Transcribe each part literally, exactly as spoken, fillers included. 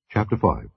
Chapter five.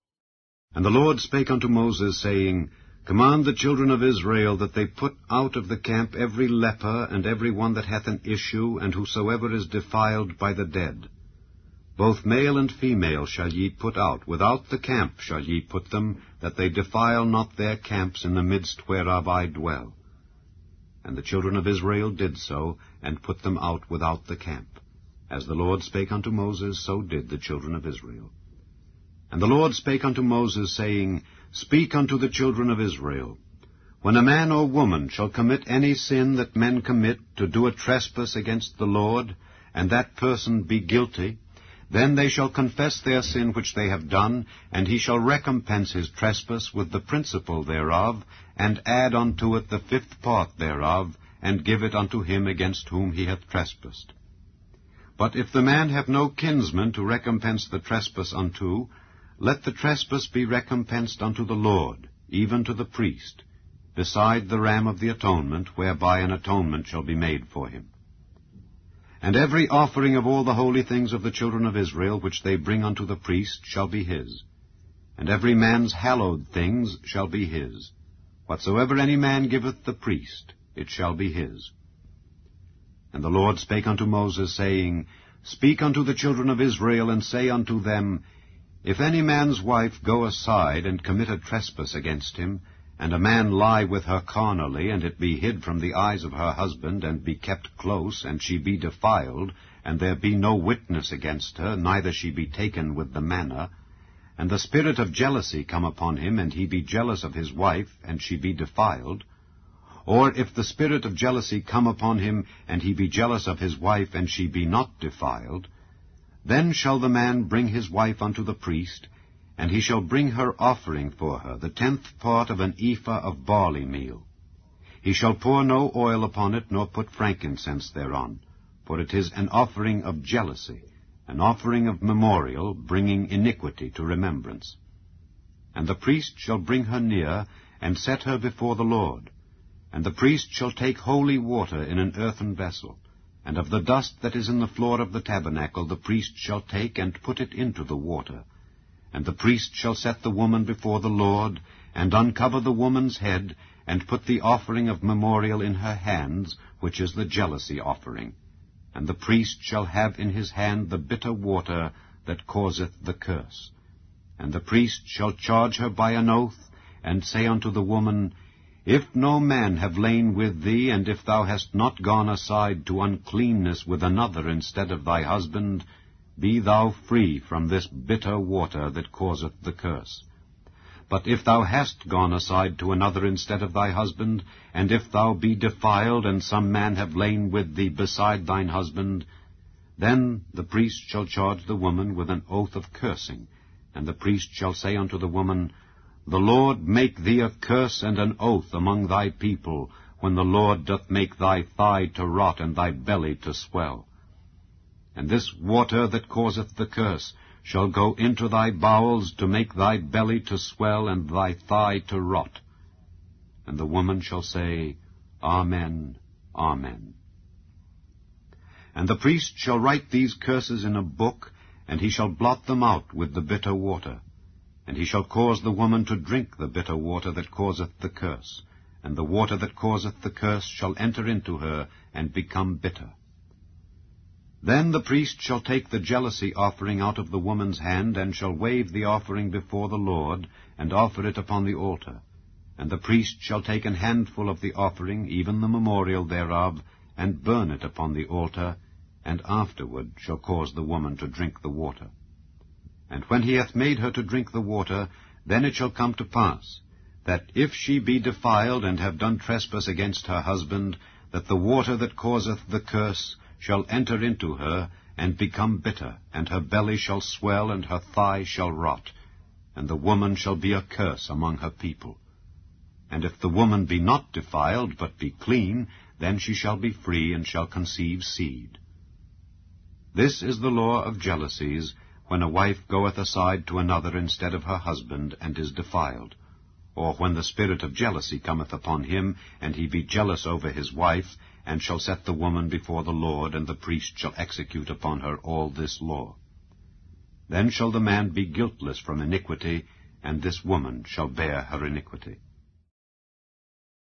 And the Lord spake unto Moses, saying, Command the children of Israel that they put out of the camp every leper, and every one that hath an issue, and whosoever is defiled by the dead. Both male and female shall ye put out, without the camp shall ye put them, that they defile not their camps in the midst whereof I dwell. And the children of Israel did so, and put them out without the camp. As the Lord spake unto Moses, so did the children of Israel. And the Lord spake unto Moses, saying, Speak unto the children of Israel, When a man or woman shall commit any sin that men commit, to do a trespass against the Lord, and that person be guilty, then they shall confess their sin which they have done, and he shall recompense his trespass with the principal thereof, and add unto it the fifth part thereof, and give it unto him against whom he hath trespassed. But if the man have no kinsman to recompense the trespass unto, let the trespass be recompensed unto the Lord, even to the priest, beside the ram of the atonement, whereby an atonement shall be made for him. And every offering of all the holy things of the children of Israel, which they bring unto the priest, shall be his. And every man's hallowed things shall be his. Whatsoever any man giveth the priest, it shall be his. And the Lord spake unto Moses, saying, Speak unto the children of Israel, and say unto them, If any man's wife go aside and commit a trespass against him, and a man lie with her carnally, and it be hid from the eyes of her husband, and be kept close, and she be defiled, and there be no witness against her, neither she be taken with the manner, and the spirit of jealousy come upon him, and he be jealous of his wife, and she be defiled, or if the spirit of jealousy come upon him, and he be jealous of his wife, and she be not defiled, then shall the man bring his wife unto the priest, and he shall bring her offering for her, the tenth part of an ephah of barley meal. He shall pour no oil upon it, nor put frankincense thereon, for it is an offering of jealousy, an offering of memorial, bringing iniquity to remembrance. And the priest shall bring her near, and set her before the Lord. And the priest shall take holy water in an earthen vessel, and of the dust that is in the floor of the tabernacle the priest shall take, and put it into the water. And the priest shall set the woman before the Lord, and uncover the woman's head, and put the offering of memorial in her hands, which is the jealousy offering. And the priest shall have in his hand the bitter water that causeth the curse. And the priest shall charge her by an oath, and say unto the woman, If no man have lain with thee, and if thou hast not gone aside to uncleanness with another instead of thy husband, be thou free from this bitter water that causeth the curse. But if thou hast gone aside to another instead of thy husband, and if thou be defiled, and some man have lain with thee beside thine husband, then the priest shall charge the woman with an oath of cursing, and the priest shall say unto the woman, The Lord make thee a curse and an oath among thy people, when the Lord doth make thy thigh to rot and thy belly to swell. And this water that causeth the curse shall go into thy bowels, to make thy belly to swell and thy thigh to rot. And the woman shall say, Amen, Amen. And the priest shall write these curses in a book, and he shall blot them out with the bitter water. And he shall cause the woman to drink the bitter water that causeth the curse, and the water that causeth the curse shall enter into her, and become bitter. Then the priest shall take the jealousy offering out of the woman's hand, and shall wave the offering before the Lord, and offer it upon the altar. And the priest shall take an handful of the offering, even the memorial thereof, and burn it upon the altar, and afterward shall cause the woman to drink the water. And when he hath made her to drink the water, then it shall come to pass, that if she be defiled, and have done trespass against her husband, that the water that causeth the curse shall enter into her, and become bitter, and her belly shall swell, and her thigh shall rot, and the woman shall be a curse among her people. And if the woman be not defiled, but be clean, then she shall be free, and shall conceive seed. This is the law of jealousies, when a wife goeth aside to another instead of her husband, and is defiled, or when the spirit of jealousy cometh upon him, and he be jealous over his wife, and shall set the woman before the Lord, and the priest shall execute upon her all this law. Then shall the man be guiltless from iniquity, and this woman shall bear her iniquity.